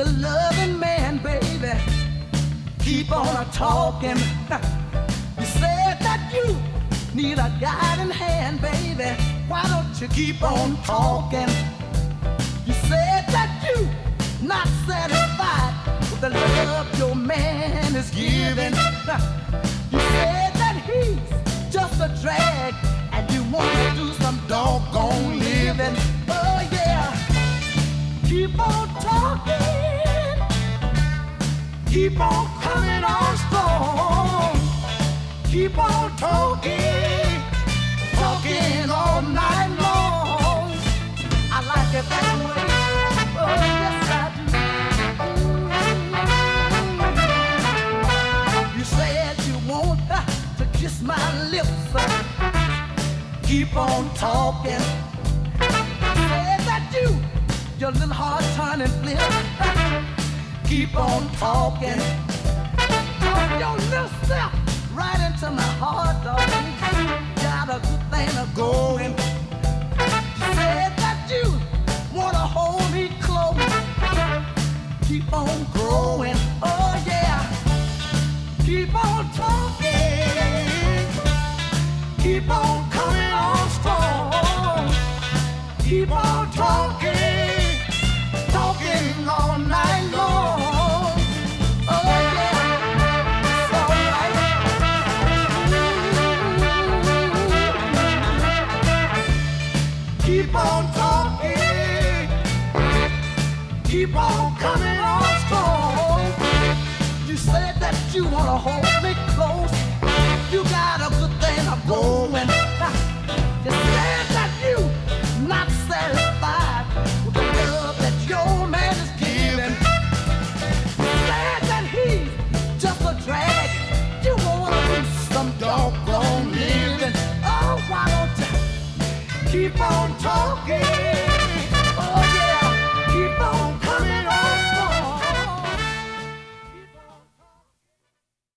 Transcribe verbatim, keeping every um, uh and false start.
a loving man, baby. Keep on a talking. You said that you need a guiding hand, baby. Why don't you keep on talking? You said that you not satisfied with the love your man is giving. You said that he's just a drag and you want to do some doggone living. Oh yeah, keep on talking, keep on coming on strong, keep on talking, talking all night long. I like it that way. Oh yes I do. You said you want uh, to kiss my lips. Uh, keep on talking. You said that you, your little heart turning flip. Uh, keep on talking. Talk your little self right into my heart, darling. Got a good thing a going. You said that you wanna hold me close. Keep on growing, oh yeah. Keep on talking. Keep on coming on strong. Keep on talking, talking all night long. Oh yeah, it's alright. Keep on talking, keep on coming on strong. You said that you wanna hold me